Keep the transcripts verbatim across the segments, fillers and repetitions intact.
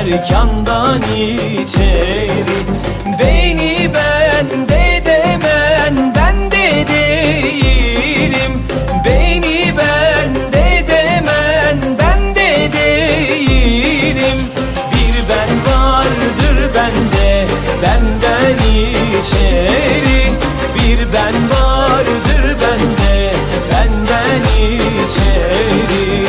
erkandan içeri. Beni bende demen bende değilim. Beni bende demen bende değilim. Bir ben vardır bende, benden içeri. Bir ben vardır bende, benden içeri.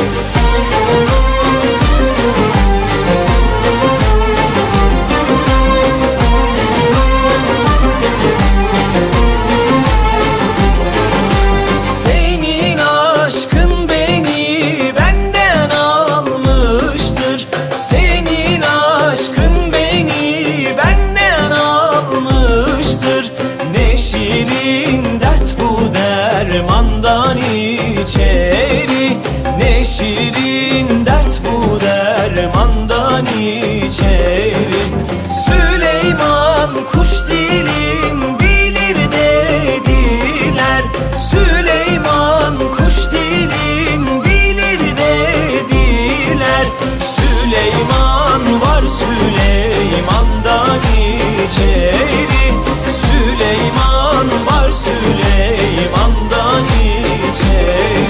Senin aşkın beni benden almıştır. Senin aşkın beni benden almıştır. Ne şirin dert bu dermandan içeri. Ne şirin dert bu dermandan içeri. Süleyman kuş dilin bilir dediler. Süleyman kuş dilin bilir dediler. Süleyman var Süleyman'dan içeri. Süleyman var Süleyman'dan içeri.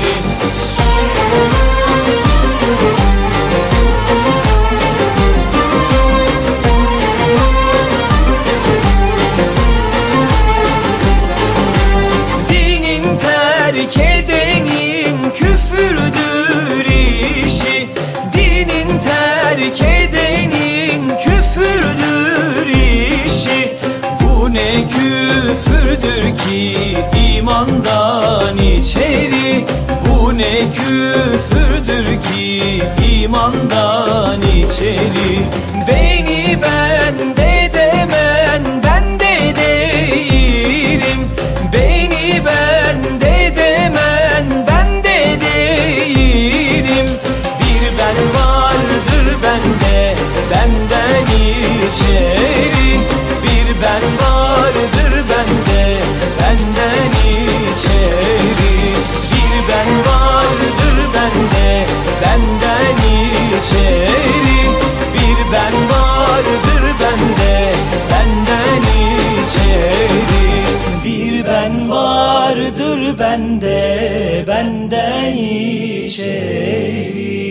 Dinin terk edenin küfürdür işi. Dinin terk edenin küfürdür işi. Bu ne küfürdür ki imandan içeri. Bu ne küfürdür ki imandan içeri. Beni bende demen bende değilim. Beni bende demen bende değilim. Bir ben vardır bende, benden içeri. Bir ben vardır bende, benden içeri. Bir ben vardır bende, benden içeri. Bir ben vardır bende, benden içeri. Bir ben vardır bende, benden içeri.